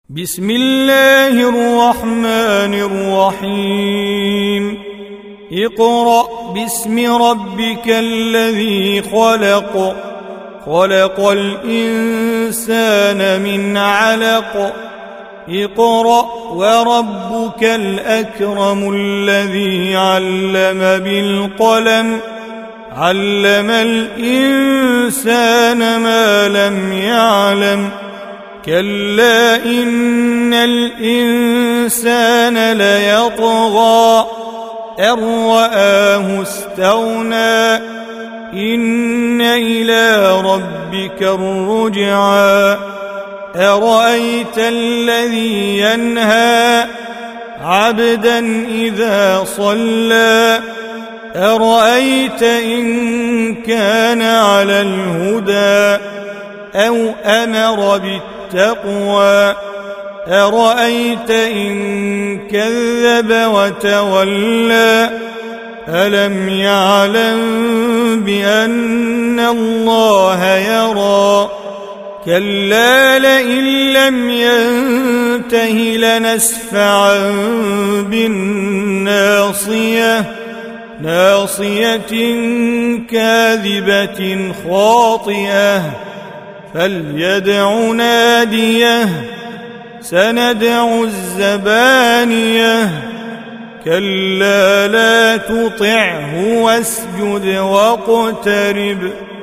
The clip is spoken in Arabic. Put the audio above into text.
بسم الله الرحمن الرحيم اقرأ باسم ربك الذي خلق خلق الإنسان من علق اقرأ وربك الأكرم الذي علم بالقلم علم الإنسان ما لم يعلم كلا إن الإنسان ليطغى أن رآه استغنى إن إلى ربك الرجعى أرأيت الذي ينهى عبدا إذا صلى أرأيت إن كان على الهدى أو أمر بالتقوى أرأيت إن كذب وتولى ألم يعلم بأن الله يرى كلا لئن لم ينته لنسفعا بالناصية ناصية كاذبة خاطئة فليدع ناديه سندع الزبانية كلا لا تطعه واسجد واقترب